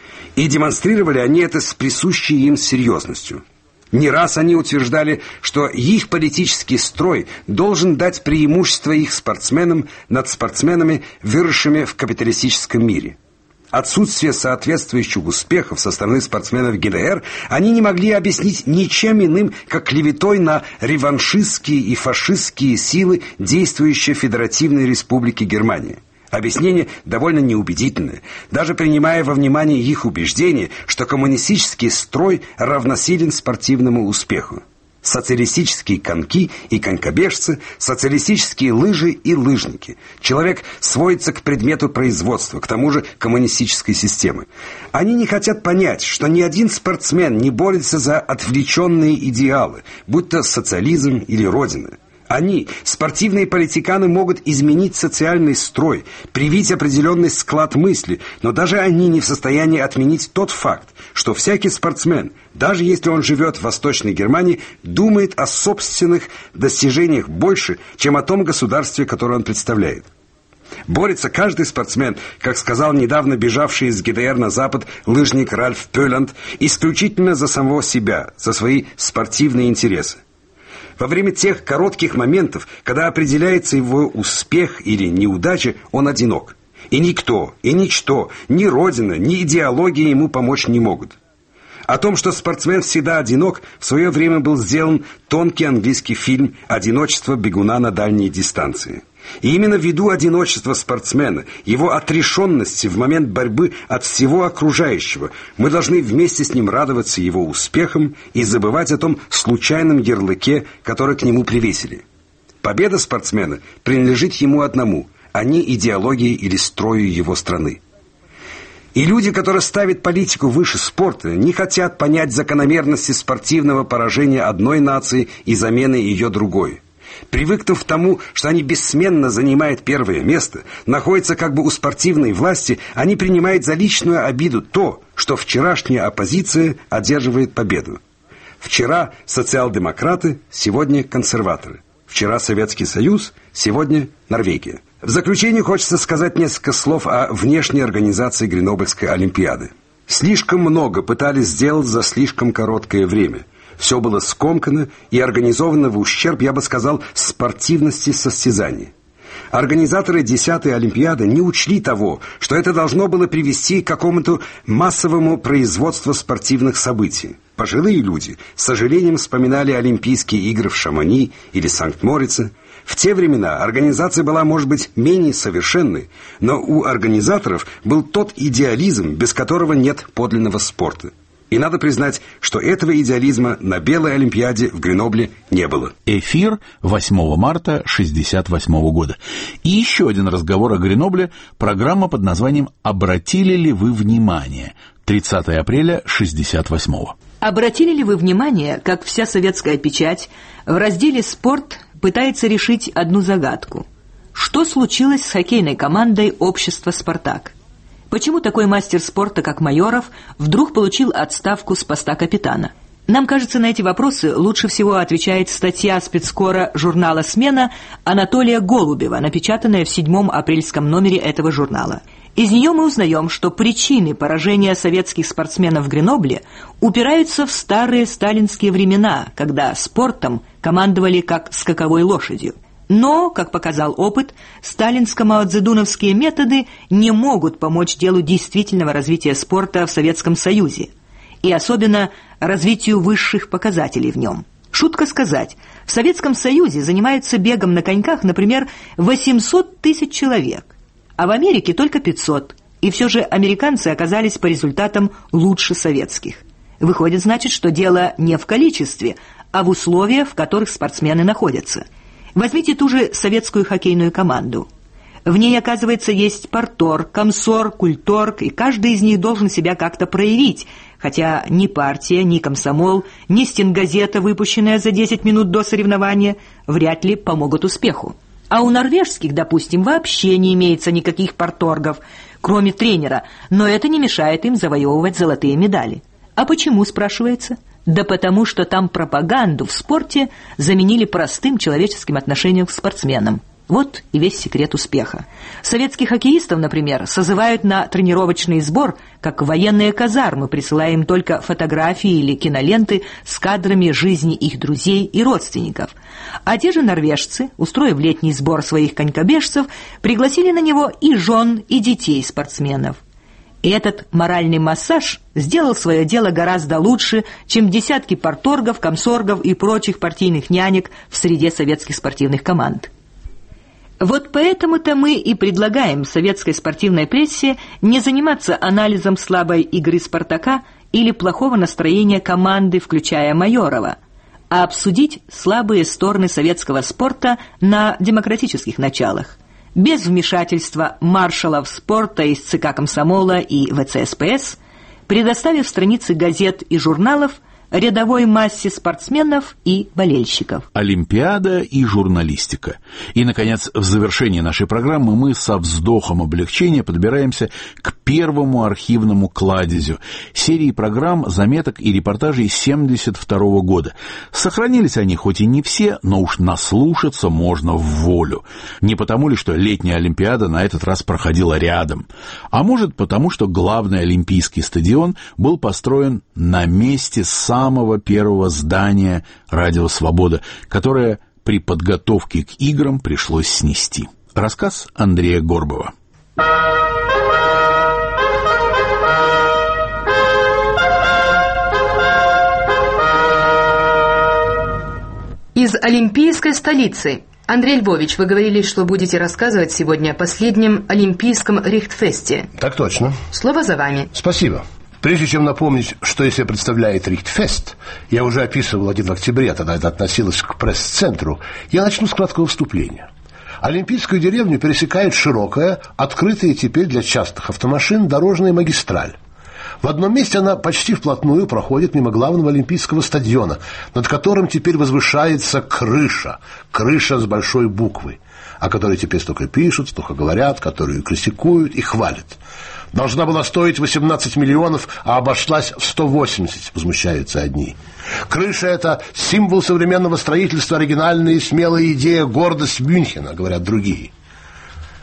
И демонстрировали они это с присущей им серьезностью. Не раз они утверждали, что их политический строй должен дать преимущество их спортсменам над спортсменами, выросшими в капиталистическом мире. Отсутствие соответствующих успехов со стороны спортсменов ГДР они не могли объяснить ничем иным, как клеветой на реваншистские и фашистские силы, действующие в Федеративной Республике Германия. Объяснение довольно неубедительное, даже принимая во внимание их убеждение, что коммунистический строй равносилен спортивному успеху. Социалистические коньки и конькобежцы, социалистические лыжи и лыжники. Человек сводится к предмету производства, к тому же коммунистической системы. Они не хотят понять, что ни один спортсмен не борется за отвлеченные идеалы, будь то социализм или Родина. Они, спортивные политиканы, могут изменить социальный строй, привить определенный склад мысли, но даже они не в состоянии отменить тот факт, что всякий спортсмен, даже если он живет в Восточной Германии, думает о собственных достижениях больше, чем о том государстве, которое он представляет. Борется каждый спортсмен, как сказал недавно бежавший из ГДР на Запад лыжник Ральф Пёланд, исключительно за самого себя, за свои спортивные интересы. Во время тех коротких моментов, когда определяется его успех или неудача, он одинок. И никто, и ничто, ни Родина, ни идеология ему помочь не могут. О том, что спортсмен всегда одинок, в свое время был сделан тонкий английский фильм «Одиночество бегуна на дальние дистанции». И именно ввиду одиночества спортсмена, его отрешенности в момент борьбы от всего окружающего, мы должны вместе с ним радоваться его успехам и забывать о том случайном ярлыке, который к нему привесили. Победа спортсмена принадлежит ему одному, а не идеологии или строю его страны. И люди, которые ставят политику выше спорта, не хотят понять закономерности спортивного поражения одной нации и замены ее другой. Привыкнув к тому, что они бессменно занимают первое место, находятся как бы у спортивной власти, они принимают за личную обиду то, что вчерашняя оппозиция одерживает победу. Вчера социал-демократы, сегодня консерваторы. Вчера Советский Союз, сегодня Норвегия. В заключение хочется сказать несколько слов о внешней организации Гренобльской Олимпиады. Слишком много пытались сделать за слишком короткое время. Все было скомкано и организовано в ущерб, я бы сказал, спортивности состязания. Организаторы десятой Олимпиады не учли того, что это должно было привести к какому-то массовому производству спортивных событий. Пожилые люди с сожалением вспоминали Олимпийские игры в Шамони или Санкт-Морице. В те времена организация была, может быть, менее совершенной, но у организаторов был тот идеализм, без которого нет подлинного спорта. И надо признать, что этого идеализма на Белой Олимпиаде в Гренобле не было. Эфир восьмого марта шестьдесят восьмого года. И еще один разговор о Гренобле, программа под названием «Обратили ли вы внимание?» тридцатого апреля шестьдесят восьмого. Обратили ли вы внимание, как вся советская печать в разделе «Спорт» пытается решить одну загадку? Что случилось с хоккейной командой общества «Спартак»? Почему такой мастер спорта, как Майоров, вдруг получил отставку с поста капитана? Нам кажется, на эти вопросы лучше всего отвечает статья спецкора журнала «Смена» Анатолия Голубева, напечатанная в седьмом апрельском номере этого журнала. Из нее мы узнаем, что причины поражения советских спортсменов в Гренобле упираются в старые сталинские времена, когда спортом командовали как скаковой лошадью. Но, как показал опыт, сталинско-маодзедуновские методы не могут помочь делу действительного развития спорта в Советском Союзе, и особенно развитию высших показателей в нем. Шутка сказать, в Советском Союзе занимаются бегом на коньках, например, восемьсот тысяч человек, а в Америке только пятьсот, и все же американцы оказались по результатам лучше советских. Выходит, значит, что дело не в количестве, а в условиях, в которых спортсмены находятся. Возьмите ту же советскую хоккейную команду. В ней, оказывается, есть парторг, комсорг, культорг, и каждый из них должен себя как-то проявить, хотя ни партия, ни комсомол, ни стенгазета, выпущенная за десять минут до соревнования, вряд ли помогут успеху. А у норвежских, допустим, вообще не имеется никаких парторгов, кроме тренера, но это не мешает им завоевывать золотые медали. А почему, спрашивается? Да потому, что там пропаганду в спорте заменили простым человеческим отношением к спортсменам. Вот и весь секрет успеха. Советских хоккеистов, например, созывают на тренировочный сбор, как в военные казармы, присылая им только фотографии или киноленты с кадрами жизни их друзей и родственников. А те же норвежцы, устроив летний сбор своих конькобежцев, пригласили на него и жен, и детей спортсменов. И этот моральный массаж сделал свое дело гораздо лучше, чем десятки парторгов, комсоргов и прочих партийных нянек в среде советских спортивных команд. Вот поэтому-то мы и предлагаем советской спортивной прессе не заниматься анализом слабой игры «Спартака» или плохого настроения команды, включая Майорова, а обсудить слабые стороны советского спорта на демократических началах, без вмешательства маршалов спорта из ЦК Комсомола и ВЦСПС, предоставив страницы газет и журналов рядовой массе спортсменов и болельщиков. Олимпиада и журналистика. И, наконец, в завершении нашей программы мы со вздохом облегчения подбираемся к первому архивному кладезю серии программ, заметок и репортажей семьдесят второго года. Сохранились они хоть и не все, но уж наслушаться можно в волю. Не потому ли, что летняя Олимпиада на этот раз проходила рядом, а может потому, что главный олимпийский стадион был построен на месте самого самого первого здания «Радио Свобода», которое при подготовке к играм пришлось снести. Рассказ Андрея Горбова. Из олимпийской столицы. Андрей Львович, вы говорили, что будете рассказывать сегодня о последнем олимпийском Рихтфесте. Так точно. Слово за вами. Спасибо. Прежде чем напомнить, что из себя представляет Рихтфест, я уже описывал один в октябре, тогда это относилось к пресс-центру, я начну с краткого вступления. Олимпийскую деревню пересекает широкая, открытая теперь для частных автомашин дорожная магистраль. В одном месте она почти вплотную проходит мимо главного олимпийского стадиона, над которым теперь возвышается крыша, крыша с большой буквы, о которой теперь столько пишут, столько говорят, которую критикуют и хвалят. Должна была стоить восемнадцать миллионов, а обошлась в сто восемьдесят, возмущаются одни. Крыша — это символ современного строительства, оригинальная и смелая идея, гордость Мюнхена, говорят другие.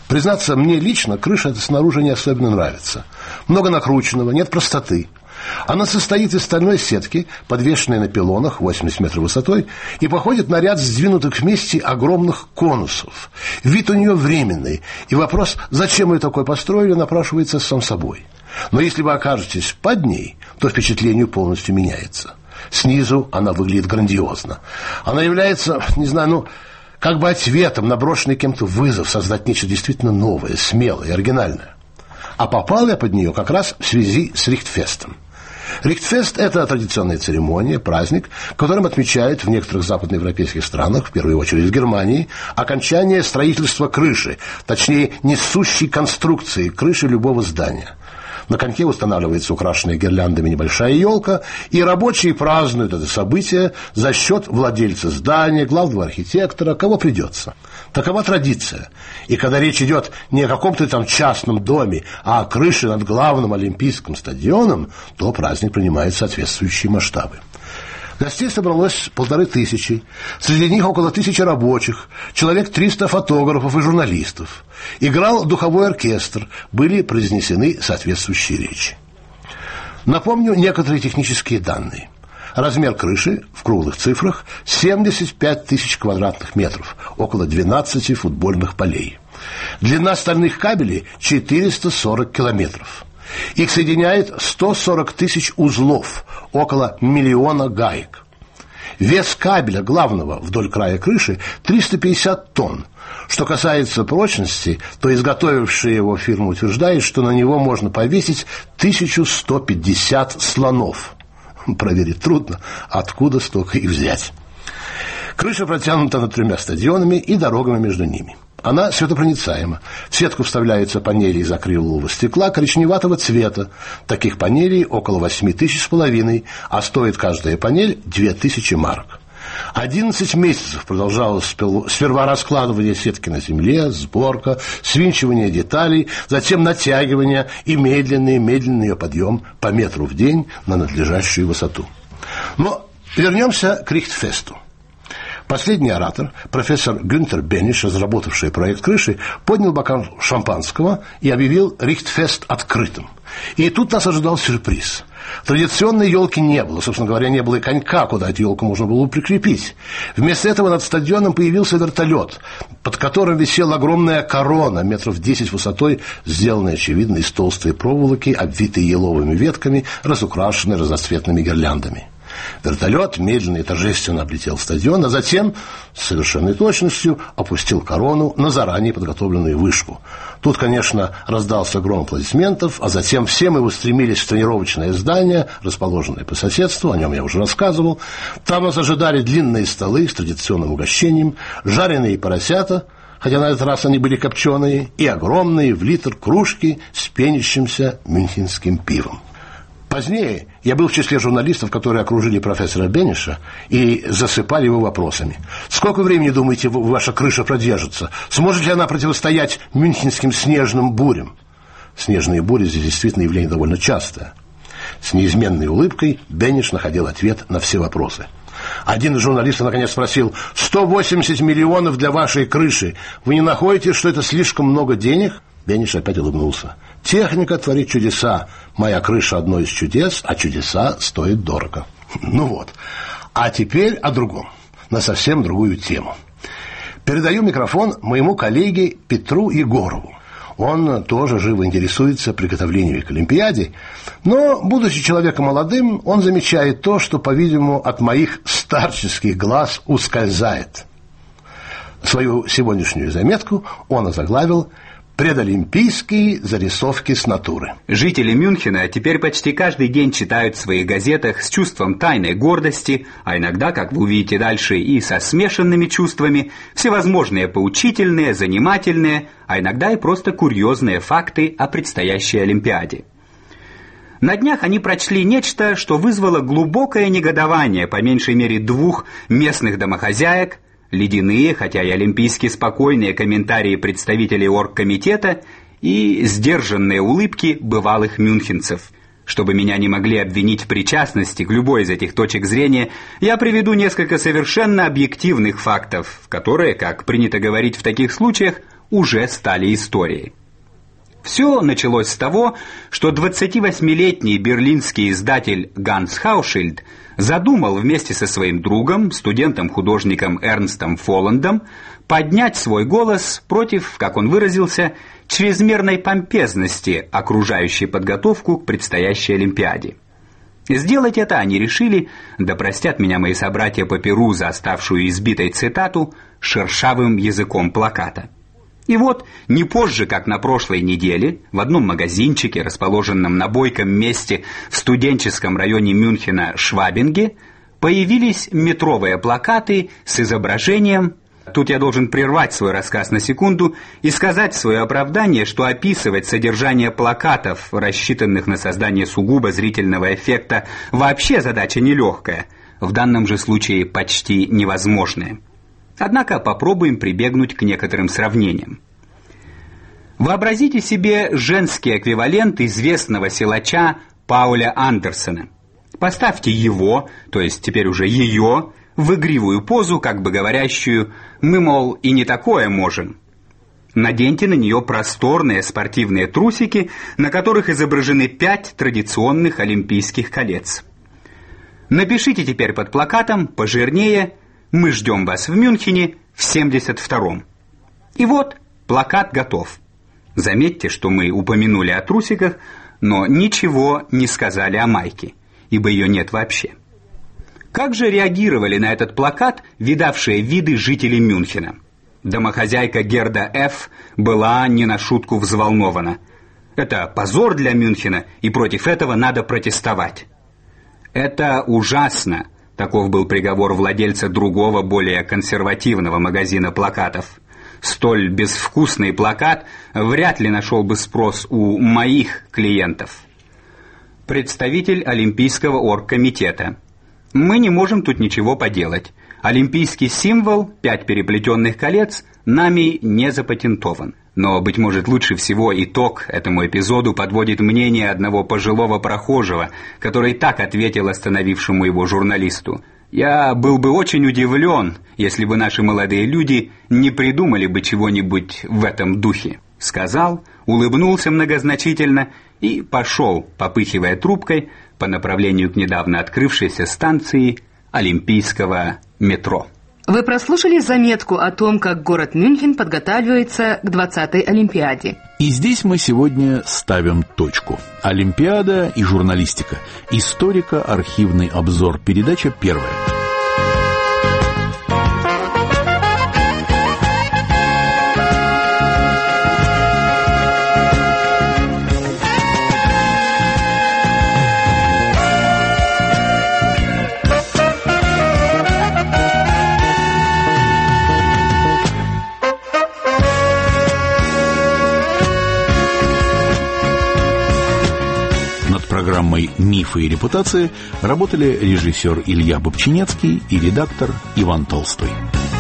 Признаться, мне лично крыша эта снаружи не особенно нравится. Много накрученного, нет простоты. Она состоит из стальной сетки, подвешенной на пилонах восемьдесят метров высотой, и походит на ряд сдвинутых вместе огромных конусов. Вид у нее временный, и вопрос, зачем ее такой построили, напрашивается сам собой. Но если вы окажетесь под ней, то впечатление полностью меняется. Снизу она выглядит грандиозно. Она является, не знаю, ну, как бы ответом на брошенный кем-то вызов создать нечто действительно новое, смелое, оригинальное. А попал я под нее как раз в связи с Рихтфестом. Рихтфест – это традиционная церемония, праздник, которым отмечают в некоторых западноевропейских странах, в первую очередь в Германии, окончание строительства крыши, точнее, несущей конструкции крыши любого здания. На коньке устанавливается украшенная гирляндами небольшая елка, и рабочие празднуют это событие за счет владельца здания, главного архитектора, кого придется. Такова традиция. И когда речь идет не о каком-то там частном доме, а о крыше над главным олимпийским стадионом, то праздник принимает соответствующие масштабы. Гостей собралось полторы тысячи. Среди них около тысячи рабочих, человек триста фотографов и журналистов. Играл духовой оркестр, были произнесены соответствующие речи. Напомню некоторые технические данные. Размер крыши в круглых цифрах семьдесят пять тысяч квадратных метров, около двенадцати футбольных полей. Длина стальных кабелей четыреста сорок километров. Их соединяет сто сорок тысяч узлов, около миллиона гаек. Вес кабеля главного вдоль края крыши триста пятьдесят тонн. Что касается прочности, то изготовившая его фирма утверждает, что на него можно повесить тысячу сто пятьдесят слонов. Проверить трудно, откуда столько их взять. Крыша протянута над тремя стадионами и дорогами между ними. Она светопроницаема. В сетку вставляются панели из акрилового стекла коричневатого цвета. Таких панелей около восьми тысяч с половиной, а стоит каждая панель две тысячи марок. Одиннадцать месяцев продолжалось сперва раскладывание сетки на земле, сборка, свинчивание деталей, затем натягивание и медленный-медленный ее подъем по метру в день на надлежащую высоту. Но вернемся к Рихтфесту. Последний оратор, профессор Гюнтер Бениш, разработавший проект крыши, поднял бокал шампанского и объявил Рихтфест открытым. И тут нас ожидал сюрприз. Традиционной елки не было, собственно говоря, не было и конька, куда эту елку можно было прикрепить. Вместо этого над стадионом появился вертолет, под которым висела огромная корона, метров десять высотой, сделанная, очевидно, из толстой проволоки, обвитой еловыми ветками, разукрашенной разноцветными гирляндами. Вертолет медленно и торжественно облетел стадион, а затем с совершенной точностью опустил корону на заранее подготовленную вышку. Тут, конечно, раздался гром аплодисментов, а затем все мы устремились в тренировочное здание, расположенное по соседству, о нем я уже рассказывал. Там нас ожидали длинные столы с традиционным угощением, жареные поросята, хотя на этот раз они были копченые, и огромные в литр кружки с пенящимся мюнхенским пивом. Позднее я был в числе журналистов, которые окружили профессора Бениша и засыпали его вопросами. Сколько времени, думаете, ваша крыша продержится? Сможет ли она противостоять мюнхенским снежным бурям? Снежные бури здесь действительно явление довольно частое. С неизменной улыбкой Бениш находил ответ на все вопросы. Один из журналистов наконец спросил: сто восемьдесят миллионов для вашей крыши. Вы не находите, что это слишком много денег? Бениш опять улыбнулся. Техника творит чудеса. Моя крыша одно из чудес, а чудеса стоят дорого. Ну вот. А теперь о другом. На совсем другую тему. Передаю микрофон моему коллеге Петру Егорову. Он тоже живо интересуется приготовлением к Олимпиаде, но, будучи человеком молодым, он замечает то, что, по-видимому, от моих старческих глаз ускользает. Свою сегодняшнюю заметку он озаглавил «Предолимпийские зарисовки с натуры». Жители Мюнхена теперь почти каждый день читают в своих газетах с чувством тайной гордости, а иногда, как вы увидите дальше, и со смешанными чувствами, всевозможные поучительные, занимательные, а иногда и просто курьезные факты о предстоящей Олимпиаде. На днях они прочли нечто, что вызвало глубокое негодование по меньшей мере двух местных домохозяек, ледяные, хотя и олимпийски спокойные комментарии представителей оргкомитета и сдержанные улыбки бывалых мюнхенцев. Чтобы меня не могли обвинить в причастности к любой из этих точек зрения, я приведу несколько совершенно объективных фактов, которые, как принято говорить в таких случаях, уже стали историей. Все началось с того, что двадцативосьмилетний берлинский издатель Ганс Хаушильд задумал вместе со своим другом, студентом-художником Эрнстом Фоландом, поднять свой голос против, как он выразился, чрезмерной помпезности, окружающей подготовку к предстоящей Олимпиаде. Сделать это они решили, да простят меня мои собратья по перу за оставшую избитой цитату, шершавым языком плаката. И вот, не позже, как на прошлой неделе, в одном магазинчике, расположенном на бойком месте в студенческом районе Мюнхена Швабинге, появились метровые плакаты с изображением. Тут я должен прервать свой рассказ на секунду и сказать в свое оправдание, что описывать содержание плакатов, рассчитанных на создание сугубо зрительного эффекта, вообще задача нелегкая, в данном же случае почти невозможная. Однако попробуем прибегнуть к некоторым сравнениям. Вообразите себе женский эквивалент известного силача Пауля Андерсена. Поставьте его, то есть теперь уже ее, в игривую позу, как бы говорящую: «Мы, мол, и не такое можем». Наденьте на нее просторные спортивные трусики, на которых изображены пять традиционных олимпийских колец. Напишите теперь под плакатом пожирнее: «Мы ждем вас в Мюнхене в семьдесят втором». И вот плакат готов. Заметьте, что мы упомянули о трусиках, но ничего не сказали о майке, ибо ее нет вообще. Как же реагировали на этот плакат видавшие виды жители Мюнхена? Домохозяйка Герда Ф. была не на шутку взволнована. Это позор для Мюнхена, и против этого надо протестовать. Это ужасно. Таков был приговор владельца другого, более консервативного магазина плакатов. Столь безвкусный плакат вряд ли нашел бы спрос у моих клиентов. Представитель Олимпийского оргкомитета. Мы не можем тут ничего поделать. Олимпийский символ, пять переплетенных колец, нами не запатентован. Но, быть может, лучше всего итог этому эпизоду подводит мнение одного пожилого прохожего, который так ответил остановившему его журналисту: «Я был бы очень удивлен, если бы наши молодые люди не придумали бы чего-нибудь в этом духе». Сказал, улыбнулся многозначительно и пошел, попыхивая трубкой, по направлению к недавно открывшейся станции Олимпийского метро. Вы прослушали заметку о том, как город Мюнхен подготавливается к двадцатой Олимпиаде. И здесь мы сегодня ставим точку. Олимпиада и журналистика. Историко-архивный обзор. Передача первая. Программой «Мифы и репутации» работали режиссер Илья Бобчинецкий и редактор Иван Толстой.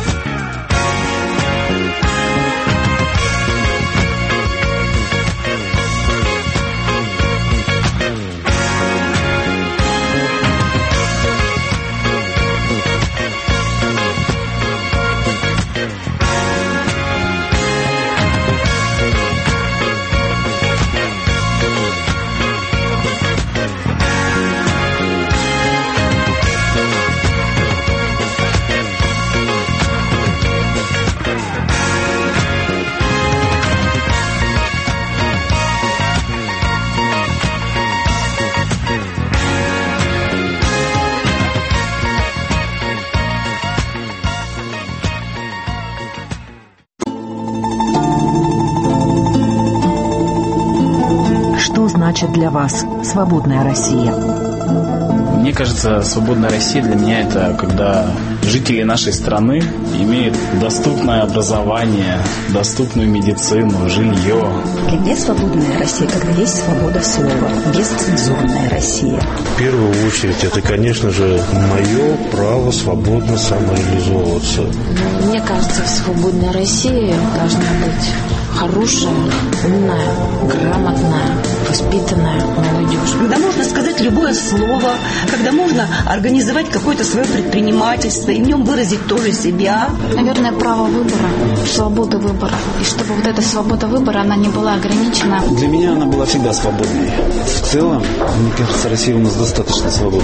Значит для вас свободная Россия? Мне кажется, свободная Россия для меня это когда жители нашей страны имеют доступное образование, доступную медицину, жилье. Для меня свободная Россия, когда есть свобода слова, бесцензурная Россия. В первую очередь это, конечно же, мое право свободно самореализовываться. Мне кажется, свободная Россия должна быть хорошая, умная, грамотная, воспитанная молодежь. Когда можно сказать любое слово, когда можно организовать какое-то свое предпринимательство и в нем выразить тоже себя. Наверное, право выбора, свобода выбора. И чтобы вот эта свобода выбора, она не была ограничена. Для меня она была всегда свободной. В целом, мне кажется, Россия у нас достаточно свободна.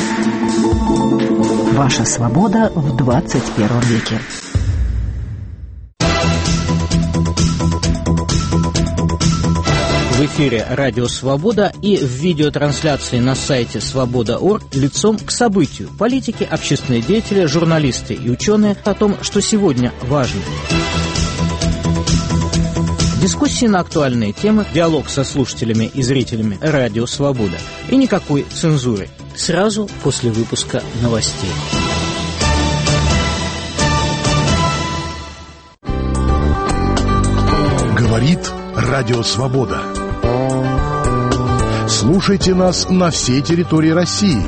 Ваша свобода в двадцать первом веке. В эфире «Радио Свобода» и в видеотрансляции на сайте свобода точка орг лицом к событию. Политики, общественные деятели, журналисты и ученые о том, что сегодня важно. Дискуссии на актуальные темы, диалог со слушателями и зрителями «Радио Свобода». И никакой цензуры. Сразу после выпуска новостей. Говорит «Радио Свобода». Слушайте нас на всей территории России.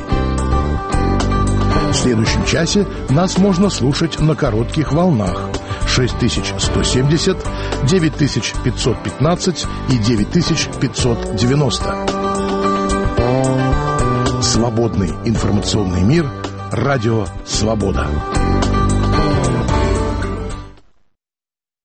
В следующем часе нас можно слушать на коротких волнах шесть тысяч сто семьдесят, девять тысяч пятьсот пятнадцать и девять тысяч пятьсот девяносто. Свободный информационный мир. Радио Свобода.